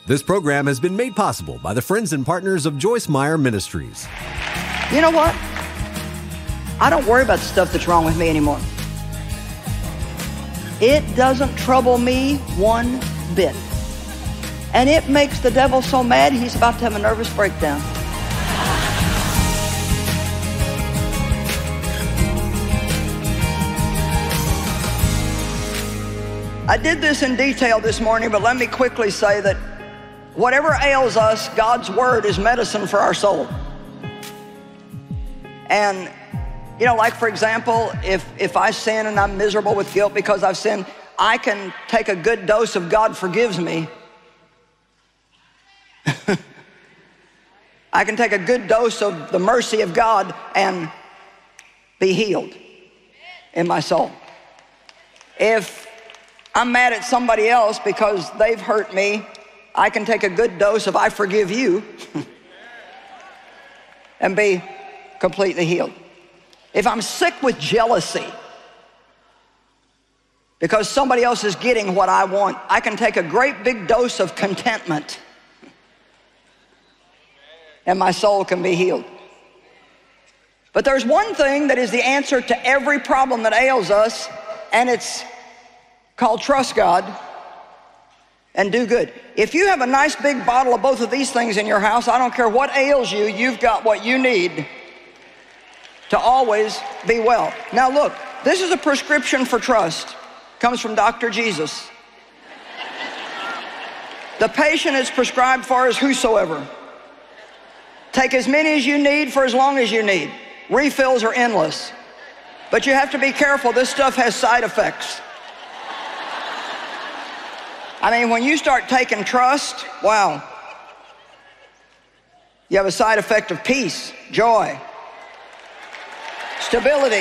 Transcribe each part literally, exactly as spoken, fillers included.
This program has been made possible by the friends and partners of Joyce Meyer Ministries. You know what? I don't worry about the stuff that's wrong with me anymore. It doesn't trouble me one bit. And it makes the devil so mad he's about to have a nervous breakdown. I did this in detail this morning, but let me quickly say that whatever ails us, God's word is medicine for our soul. And, you know, like for example, if, if I sin and I'm miserable with guilt because I've sinned, I can take a good dose of God forgives me. I can take a good dose of the mercy of God and be healed in my soul. If I'm mad at somebody else because they've hurt me, I can take a good dose of I forgive you and be completely healed. If I'm sick with jealousy because somebody else is getting what I want, I can take a great big dose of contentment and my soul can be healed. But there's one thing that is the answer to every problem that ails us, and it's called trust God and do good. If you have a nice big bottle of both of these things in your house, I don't care what ails you, you've got what you need to always be well. Now look, this is a prescription for trust. Comes from Doctor Jesus. The patient it's prescribed for is whosoever. Take as many as you need for as long as you need. Refills are endless. But you have to be careful, this stuff has side effects. I mean, when you start taking trust, wow. You have a side effect of peace, joy, stability,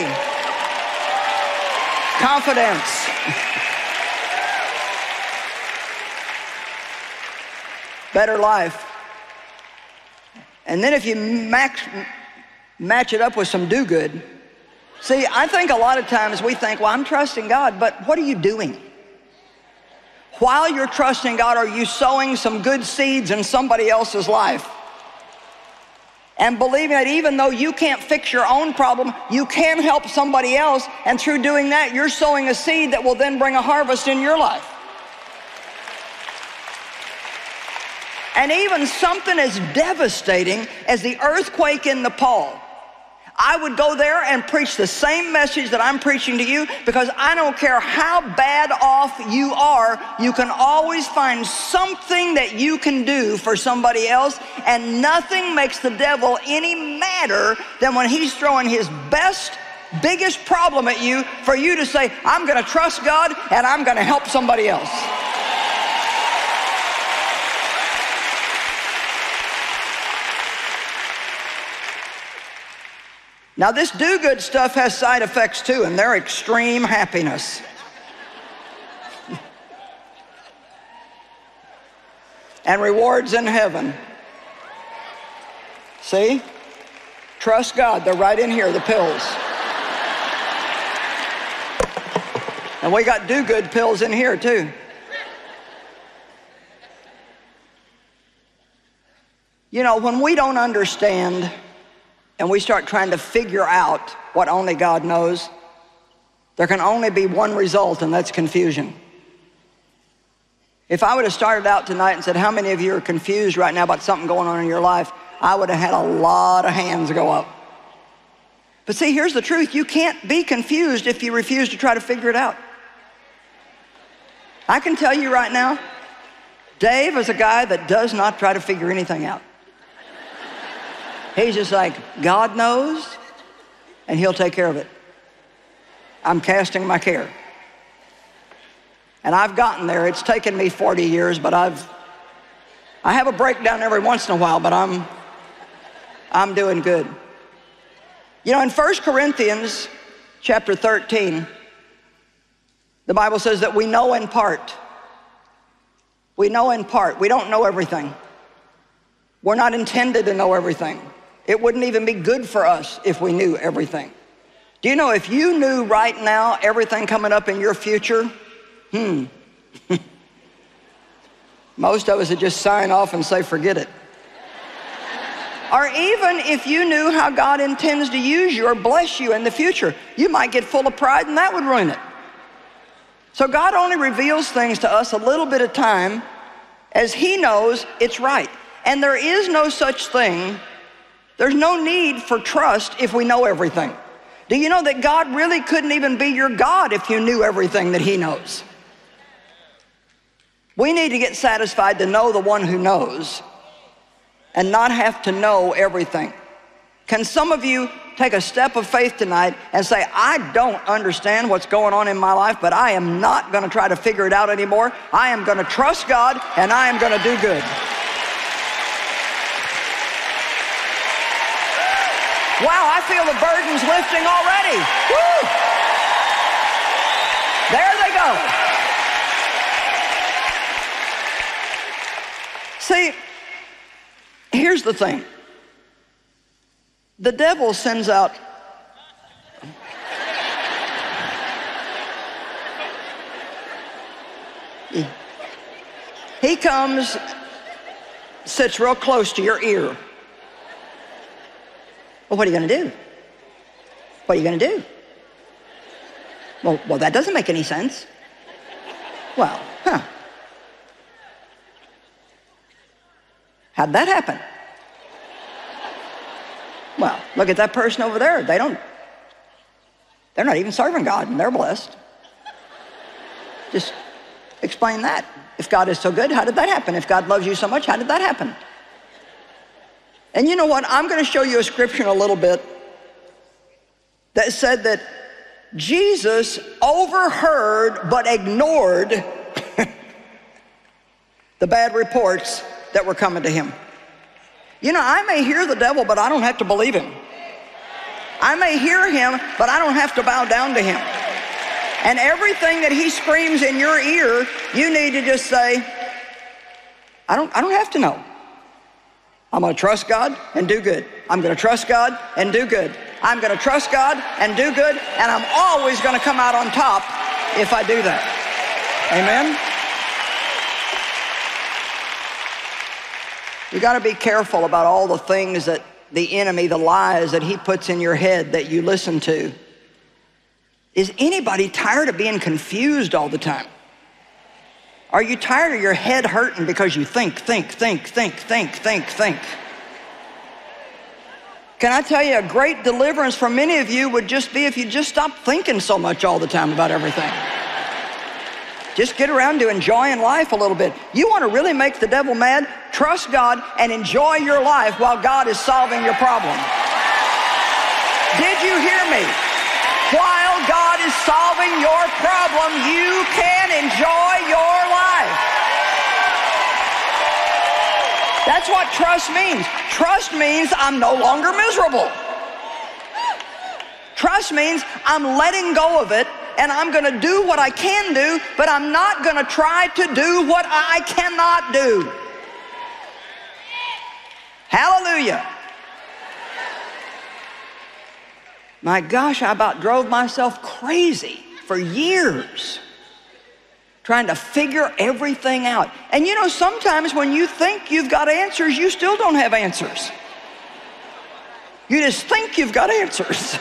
confidence. Better life. And then if you max, match it up with some do-good. See, I think a lot of times we think, well, I'm trusting God, but what are you doing? While you're trusting God, are you sowing some good seeds in somebody else's life? And believing that even though you can't fix your own problem, you can help somebody else, and through doing that, you're sowing a seed that will then bring a harvest in your life. And even something as devastating as the earthquake in Nepal, I would go there and preach the same message that I'm preaching to you, because I don't care how bad off you are, you can always find something that you can do for somebody else, and nothing makes the devil any madder than when he's throwing his best, biggest problem at you for you to say, I'm gonna trust God and I'm gonna help somebody else. Now this do-good stuff has side effects too, and they're extreme happiness. And rewards in heaven. See? Trust God, they're right in here, the pills. And we got do-good pills in here too. You know, when we don't understand and we start trying to figure out what only God knows, there can only be one result, and that's confusion. If I would have started out tonight and said, how many of you are confused right now about something going on in your life, I would have had a lot of hands go up. But see, here's the truth. You can't be confused if you refuse to try to figure it out. I can tell you right now, Dave is a guy that does not try to figure anything out. He's just like, God knows, and he'll take care of it. I'm casting my care. And I've gotten there. It's taken me forty years, but I've, I have a breakdown every once in a while, but I'm, I'm doing good. You know, in First Corinthians chapter thirteen, the Bible says that we know in part. We know in part. We don't know everything. We're not intended to know everything. It wouldn't even be good for us if we knew everything. Do you know if you knew right now everything coming up in your future, hmm, Most of us would just sign off and say, forget it. Or even if you knew how God intends to use you or bless you in the future, you might get full of pride and that would ruin it. So God only reveals things to us a little bit at a time as He knows it's right. And there is no such thing, there's no need for trust if we know everything. Do you know that God really couldn't even be your God if you knew everything that He knows? We need to get satisfied to know the one who knows and not have to know everything. Can some of you take a step of faith tonight and say, I don't understand what's going on in my life, but I am not going to try to figure it out anymore. I am going to trust God and I am going to do good. Wow, I feel the burdens lifting already. Woo! There they go. See, here's the thing. The devil sends out he, he comes, sits real close to your ear. Well, what are you going to do? What are you going to do? Well, well, that doesn't make any sense. Well, huh. How'd that happen? Well, look at that person over there. They don't, they're not even serving God and they're blessed. Just explain that. If God is so good, how did that happen? If God loves you so much, how did that happen? And you know what? I'm going to show you a scripture in a little bit that said that Jesus overheard but ignored the bad reports that were coming to him. You know, I may hear the devil, but I don't have to believe him. I may hear him, but I don't have to bow down to him. And everything that he screams in your ear, you need to just say, I don't, I don't have to know. I'm going to trust God and do good. I'm going to trust God and do good. I'm going to trust God and do good, and I'm always going to come out on top if I do that. Amen? You got to be careful about all the things that the enemy, the lies that he puts in your head that you listen to. Is anybody tired of being confused all the time? Are you tired of your head hurting because you think, think, think, think, think, think, think? Can I tell you, a great deliverance for many of you would just be if you just stopped thinking so much all the time about everything. Just get around to enjoying life a little bit. You want to really make the devil mad? Trust God and enjoy your life while God is solving your problem. Did you hear me? While God is solving your problem, you can enjoy your life. That's what trust means. Trust means I'm no longer miserable. Trust means I'm letting go of it and I'm going to do what I can do, but I'm not going to try to do what I cannot do. Hallelujah. My gosh, I about drove myself crazy for years trying to figure everything out. And you know, sometimes when you think you've got answers, you still don't have answers. You just think you've got answers.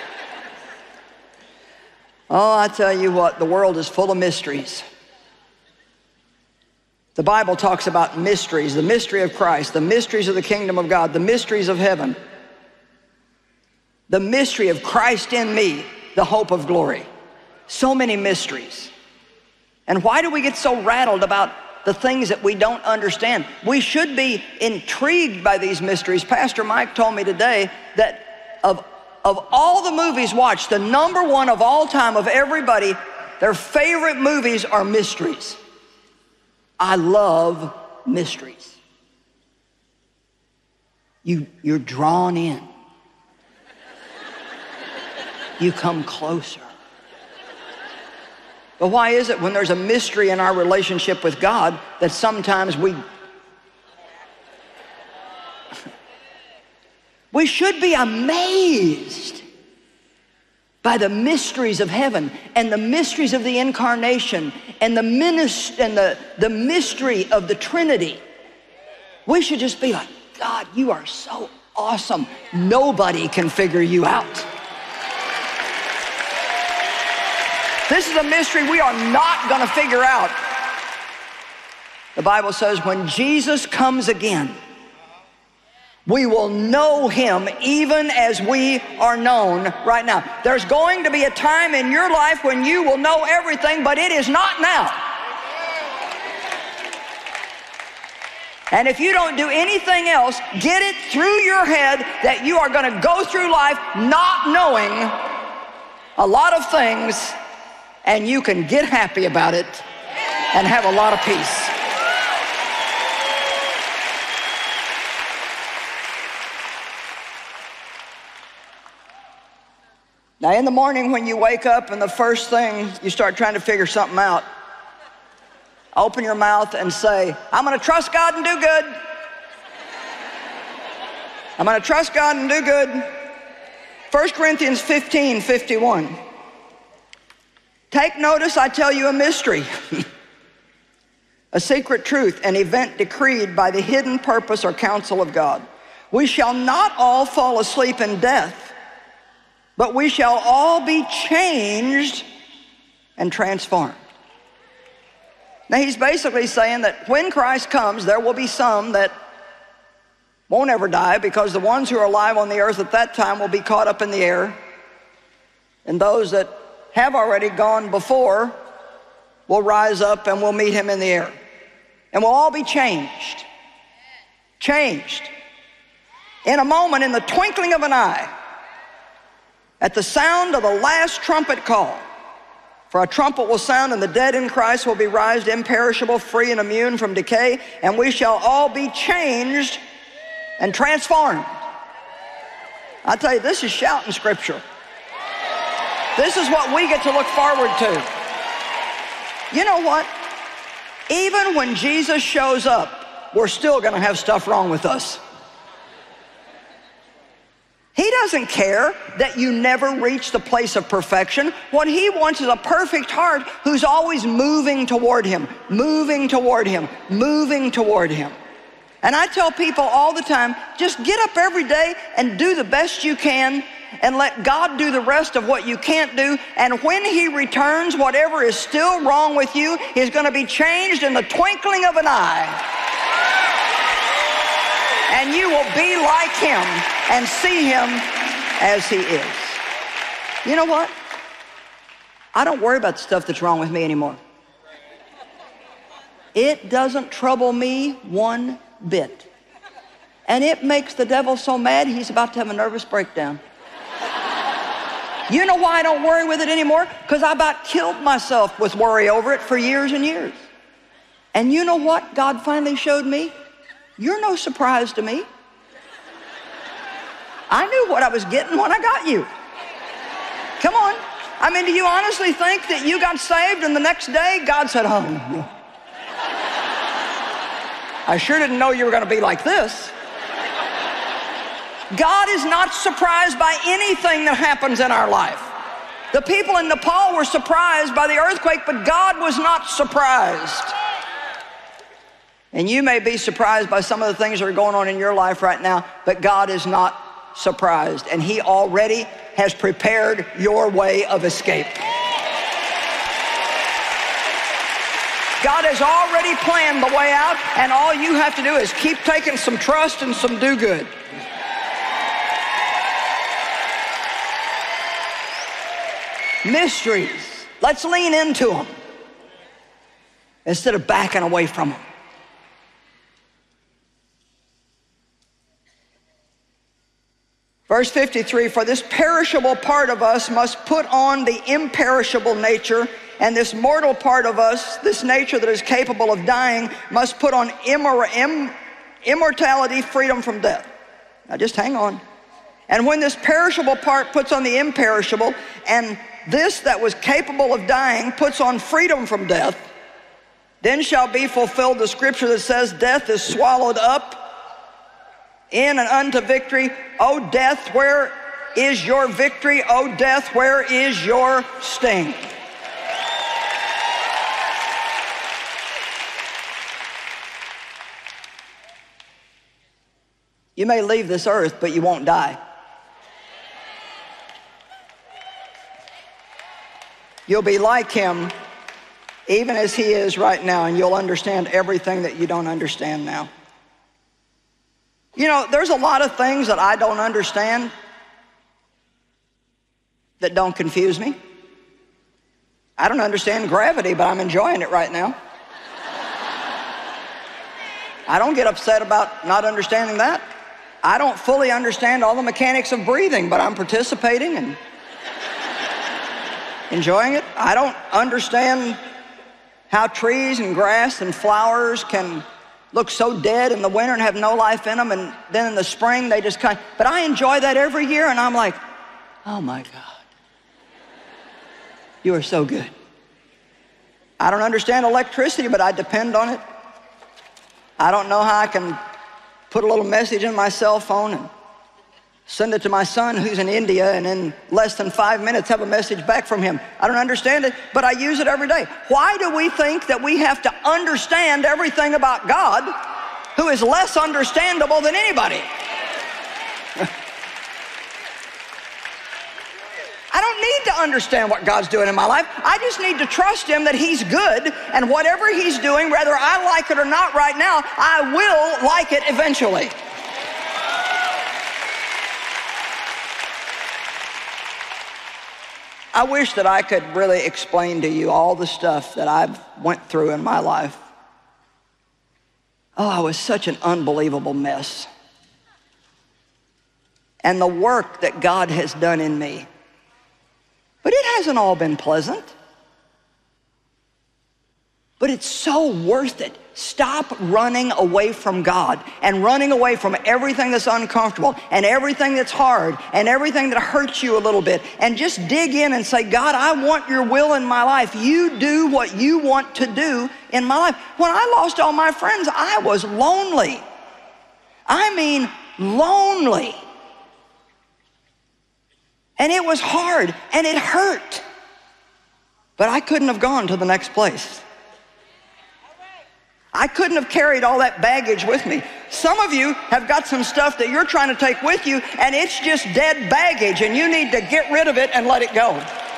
Oh, I tell you what, the world is full of mysteries. The Bible talks about mysteries, the mystery of Christ, the mysteries of the kingdom of God, the mysteries of heaven, the mystery of Christ in me, the hope of glory. So many mysteries. And why do we get so rattled about the things that we don't understand? We should be intrigued by these mysteries. Pastor Mike told me today that of Of all the movies watched, the number one of all time of everybody, their favorite movies are mysteries. I love mysteries. You, you're drawn in. You come closer. But why is it when there's a mystery in our relationship with God that sometimes we We should be amazed by the mysteries of heaven and the mysteries of the incarnation and the, minis- and the, the mystery of the Trinity. We should just be like, God, you are so awesome. Nobody can figure you out. This is a mystery we are not going to figure out. The Bible says when Jesus comes again, we will know him even as we are known right now. There's going to be a time in your life when you will know everything, but it is not now. And if you don't do anything else, get it through your head that you are going to go through life not knowing a lot of things, and you can get happy about it and have a lot of peace. Now, in the morning when you wake up and the first thing you start trying to figure something out, open your mouth and say, I'm going to trust God and do good. I'm going to trust God and do good. First Corinthians fifteen fifty-one. Take notice, I tell you a mystery, a secret truth, an event decreed by the hidden purpose or counsel of God. We shall not all fall asleep in death, but we shall all be changed and transformed. Now he's basically saying that when Christ comes, there will be some that won't ever die, because the ones who are alive on the earth at that time will be caught up in the air, and those that have already gone before will rise up and we'll meet him in the air. And we'll all be changed. Changed. In a moment, in the twinkling of an eye, at the sound of the last trumpet call. For a trumpet will sound, and the dead in Christ will be raised imperishable, free and immune from decay, and we shall all be changed and transformed. I tell you, this is shouting scripture. This is what we get to look forward to. You know what? Even when Jesus shows up, we're still going to have stuff wrong with us. He doesn't care that you never reach the place of perfection. What he wants is a perfect heart who's always moving toward him, moving toward him, moving toward him. And I tell people all the time, just get up every day and do the best you can and let God do the rest of what you can't do. And when he returns, whatever is still wrong with you is going to be changed in the twinkling of an eye. And you will be like him and see him as he is. You know what? I don't worry about the stuff that's wrong with me anymore. It doesn't trouble me one bit. And it makes the devil so mad he's about to have a nervous breakdown. You know why I don't worry with it anymore? Because I about killed myself with worry over it for years and years. And you know what God finally showed me? You're no surprise to me. I knew what I was getting when I got you. Come on. I mean, do you honestly think that you got saved and the next day God said, oh, I sure didn't know you were going to be like this. God is not surprised by anything that happens in our life. The people in Nepal were surprised by the earthquake, but God was not surprised. And you may be surprised by some of the things that are going on in your life right now, but God is not surprised, and he already has prepared your way of escape. God has already planned the way out, and all you have to do is keep taking some trust and some do good. Mysteries. Let's lean into them instead of backing away from them. Verse fifty-three, for this perishable part of us must put on the imperishable nature, and this mortal part of us, this nature that is capable of dying, must put on immor- im- immortality, freedom from death. Now just hang on. And when this perishable part puts on the imperishable, and this that was capable of dying puts on freedom from death, then shall be fulfilled the scripture that says, death is swallowed up in and unto victory. O death, where is your victory, O death? Where is your sting? You may leave this earth, but you won't die. You'll be like him even as he is right now, and you'll understand everything that you don't understand now. You know, there's a lot of things that I don't understand that don't confuse me. I don't understand gravity, but I'm enjoying it right now. I don't get upset about not understanding that. I don't fully understand all the mechanics of breathing, but I'm participating and enjoying it. I don't understand how trees and grass and flowers can look so dead in the winter and have no life in them, and then in the spring they just kind of, but I enjoy that every year, and I'm like, oh my God, you are so good. I don't understand electricity, but I depend on it. I don't know how I can put a little message in my cell phone and send it to my son who's in India, and in less than five minutes have a message back from him. I don't understand it, but I use it every day. Why do we think that we have to understand everything about God, who is less understandable than anybody? I don't need to understand what God's doing in my life. I just need to trust him that he's good, and whatever he's doing, whether I like it or not right now, I will like it eventually. I wish that I could really explain to you all the stuff that I've went through in my life. Oh, I was such an unbelievable mess. And the work that God has done in me. But it hasn't all been pleasant. But it's so worth it. Stop running away from God and running away from everything that's uncomfortable and everything that's hard and everything that hurts you a little bit, and just dig in and say, God, I want your will in my life. You do what you want to do in my life. When I lost all my friends, I was lonely. I mean, lonely. And it was hard and it hurt. But I couldn't have gone to the next place. I couldn't have carried all that baggage with me. Some of you have got some stuff that you're trying to take with you, and it's just dead baggage, and you need to get rid of it and let it go.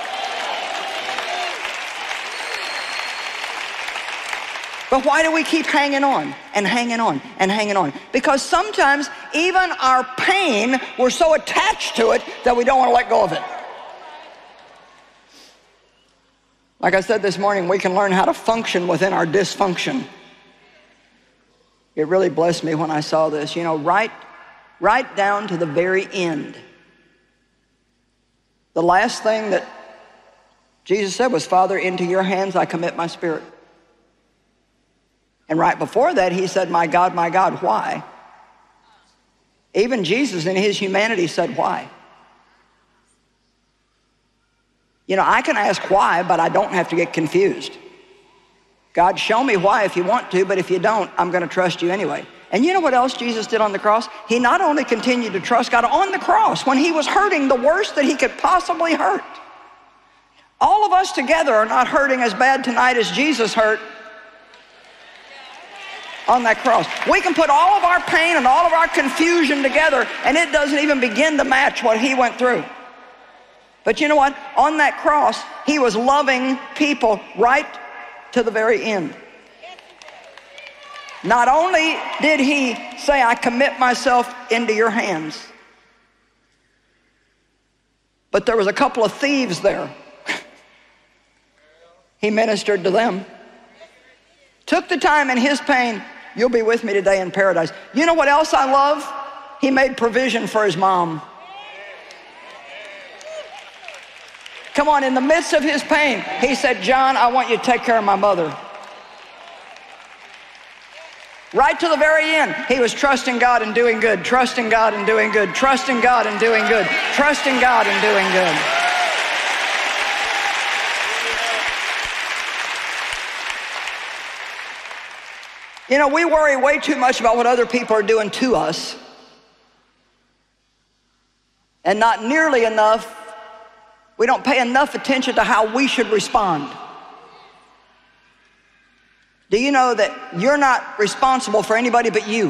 But why do we keep hanging on and hanging on and hanging on? Because sometimes even our pain, we're so attached to it that we don't want to let go of it. Like I said this morning, we can learn how to function within our dysfunction. It really blessed me when I saw this. You know, right, right down to the very end. The last thing that Jesus said was, Father, into your hands I commit my spirit. And right before that, he said, my God, my God, why? Even Jesus in his humanity said, why? You know, I can ask why, but I don't have to get confused. God, show me why if you want to, but if you don't, I'm going to trust you anyway. And you know what else Jesus did on the cross? He not only continued to trust God on the cross, when he was hurting the worst that he could possibly hurt. All of us together are not hurting as bad tonight as Jesus hurt on that cross. We can put all of our pain and all of our confusion together, and it doesn't even begin to match what he went through. But you know what? On that cross, he was loving people right to the very end. Not only did he say, I commit myself into your hands, but there was a couple of thieves there. He ministered to them. Took the time in his pain. You'll be with me today in paradise. You know what else I love? He made provision for his mom. Come on, in the midst of his pain, he said, John, I want you to take care of my mother. Right to the very end, he was trusting God and doing good, trusting God and doing good, trusting God and doing good, trusting God and doing good. You know, we worry way too much about what other people are doing to us And not nearly enough, we don't pay enough attention to how we should respond. Do you know that you're not responsible for anybody but you?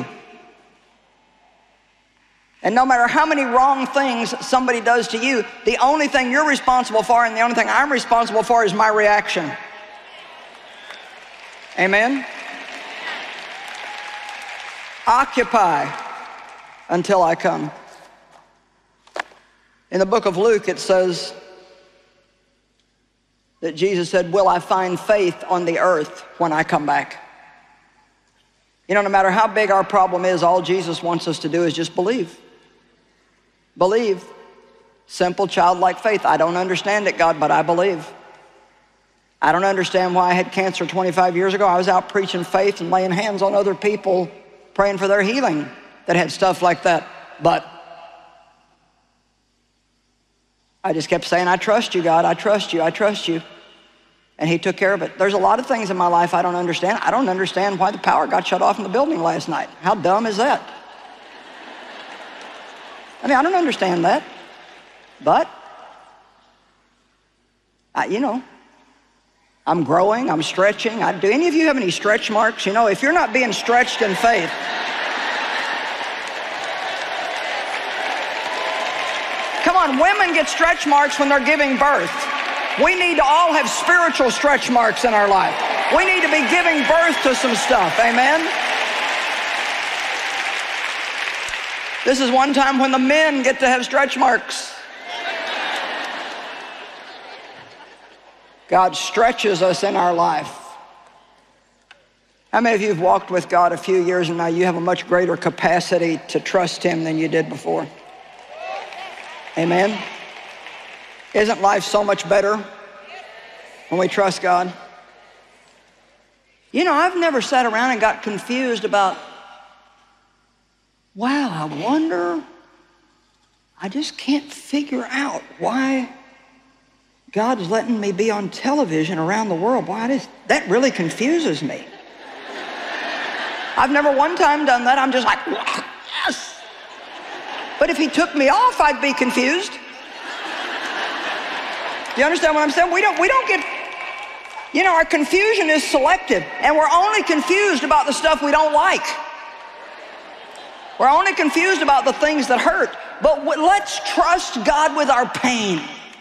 And no matter how many wrong things somebody does to you, the only thing you're responsible for and the only thing I'm responsible for is my reaction. Amen? Occupy until I come. In the book of Luke, it says that Jesus said, will I find faith on the earth when I come back? You know, no matter how big our problem is, all Jesus wants us to do is just believe. Believe. Simple, childlike faith. I don't understand it, God, but I believe. I don't understand why I had cancer twenty-five years ago. I was out preaching faith and laying hands on other people, praying for their healing that had stuff like that. But I just kept saying, I trust you, God. I trust you. I trust you. And he took care of it. There's a lot of things in my life I don't understand. I don't understand why the power got shut off in the building last night. How dumb is that? I mean, I don't understand that. But, I, you know, I'm growing, I'm stretching. I, do any of you have any stretch marks? You know, if you're not being stretched in faith, come on, women get stretch marks when they're giving birth. We need to all have spiritual stretch marks in our life. We need to be giving birth to some stuff, amen? This is one time when the men get to have stretch marks. God stretches us in our life. How many of you have walked with God a few years and now you have a much greater capacity to trust him than you did before? Amen? Isn't life so much better when we trust God? You know, I've never sat around and got confused about, wow, I wonder, I just can't figure out why God's letting me be on television around the world. Why does that really confuses me? I've never one time done that. I'm just like, yes. But if he took me off, I'd be confused. You understand what I'm saying? We don't, we don't get, you know, our confusion is selective, and we're only confused about the stuff we don't like. We're only confused about the things that hurt. But let's trust God with our pain.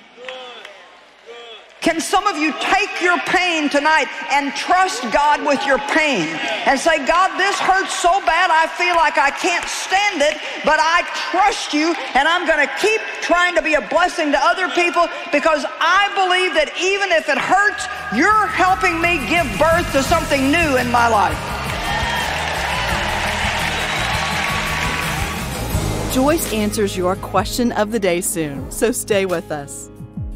Can some of you take your pain tonight and trust God with your pain and say, God, this hurts so bad I feel like I can't stand it, but I trust you and I'm going to keep trying to be a blessing to other people because I believe that even if it hurts, you're helping me give birth to something new in my life. Joyce answers your question of the day soon, so stay with us.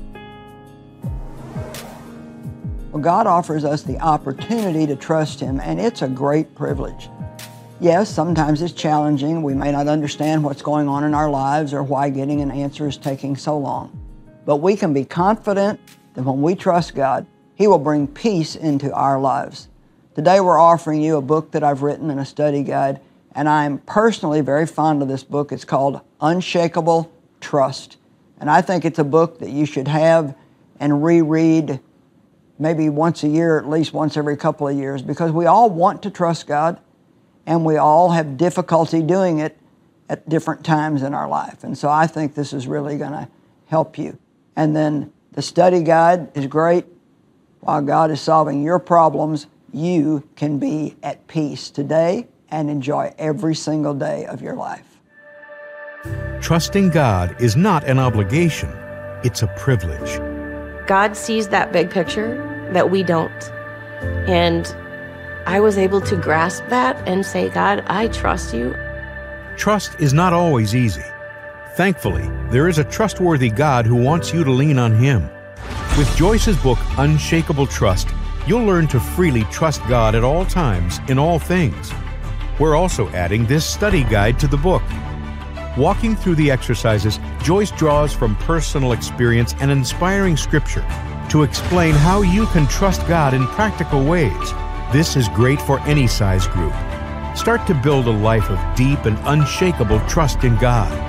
Well, God offers us the opportunity to trust him, and it's a great privilege. Yes, sometimes it's challenging. We may not understand what's going on in our lives or why getting an answer is taking so long. But we can be confident that when we trust God, he will bring peace into our lives. Today we're offering you a book that I've written and a study guide, and I'm personally very fond of this book. It's called Unshakable Trust. And I think it's a book that you should have and reread maybe once a year, at least once every couple of years, because we all want to trust God, and we all have difficulty doing it at different times in our life. And so I think this is really going to help you. And then the study guide is great. While God is solving your problems, you can be at peace today and enjoy every single day of your life. Trusting God is not an obligation, it's a privilege. God sees that big picture that we don't. And I was able to grasp that and say, God, I trust you. Trust is not always easy. Thankfully, there is a trustworthy God who wants you to lean on him. With Joyce's book, Unshakable Trust, you'll learn to freely trust God at all times, in all things. We're also adding this study guide to the book. Walking through the exercises, Joyce draws from personal experience and inspiring scripture to explain how you can trust God in practical ways. This is great for any size group. Start to build a life of deep and unshakable trust in God.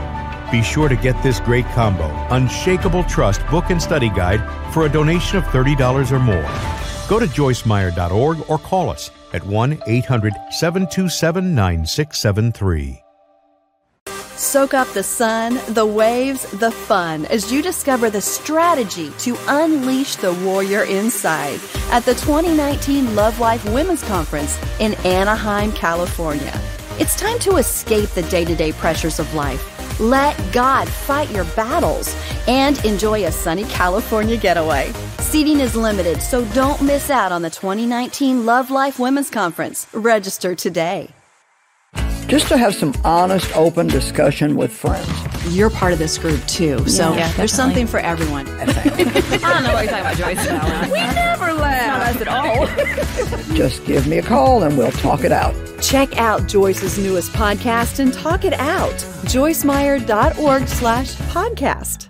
Be sure to get this great combo, Unshakable Trust Book and Study Guide, for a donation of thirty dollars or more. Go to joyce meyer dot org or call us at one eight hundred seven two seven nine six seven three. Soak up the sun, the waves, the fun as you discover the strategy to unleash the warrior inside at the twenty nineteen Love Life Women's Conference in Anaheim, California. It's time to escape the day-to-day pressures of life. Let God fight your battles and enjoy a sunny California getaway. Seating is limited, so don't miss out on the twenty nineteen Love Life Women's Conference. Register today. Just to have some honest, open discussion with friends. You're part of this group too, so Yeah, there's something for everyone. I don't know what you're talking about, Joyce. We never laugh. Not us at all. Just give me a call and we'll talk it out. Check out Joyce's newest podcast and talk it out. joyce meyer dot org slash podcast.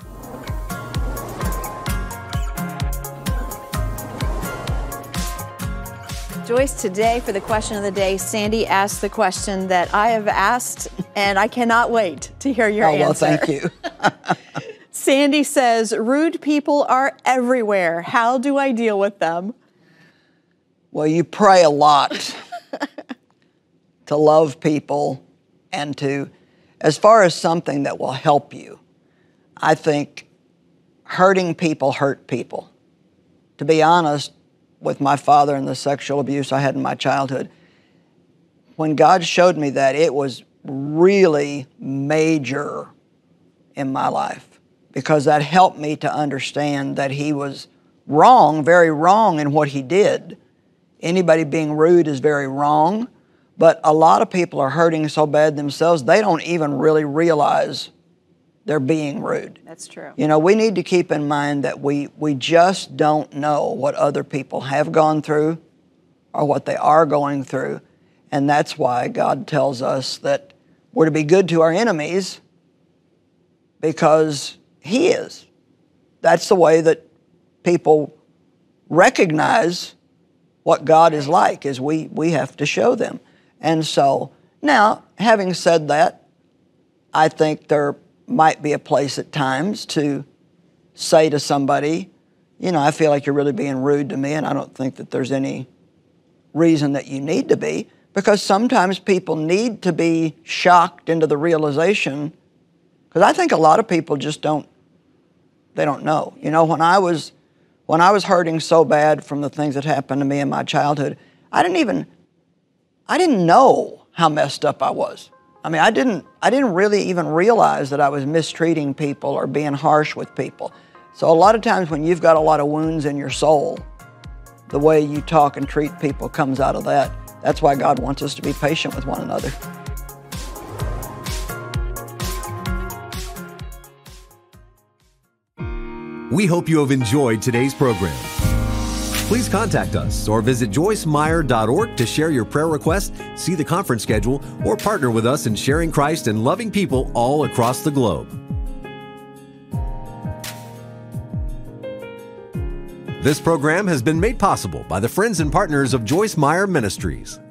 Joyce, today for the question of the day, Sandy asked the question that I have asked, and I cannot wait to hear your oh, well, answer. thank you. Sandy says, rude people are everywhere. How do I deal with them? Well, you pray a lot to love people and to, as far as something that will help you, I think hurting people hurt people. To be honest, with my father and the sexual abuse I had in my childhood, when God showed me that, it was really major in my life because that helped me to understand that he was wrong, very wrong in what he did. Anybody being rude is very wrong, but a lot of people are hurting so bad themselves, they don't even really realize they're being rude. That's true. You know, we need to keep in mind that we, we just don't know what other people have gone through or what they are going through. And that's why God tells us that we're to be good to our enemies because He is. That's the way that people recognize what God is like, is we, we have to show them. And so, now, having said that, I think there might be a place at times to say to somebody, you know, I feel like you're really being rude to me, and I don't think that there's any reason that you need to be, because sometimes people need to be shocked into the realization, because I think a lot of people just don't, they don't know. You know, when I was, when I was hurting so bad from the things that happened to me in my childhood, I didn't even, I didn't know how messed up I was. I mean, I didn't, I didn't really even realize that I was mistreating people or being harsh with people. So a lot of times when you've got a lot of wounds in your soul, the way you talk and treat people comes out of that. That's why God wants us to be patient with one another. We hope you have enjoyed today's program. Please contact us or visit joyce meyer dot org to share your prayer request, see the conference schedule, or partner with us in sharing Christ and loving people all across the globe. This program has been made possible by the friends and partners of Joyce Meyer Ministries.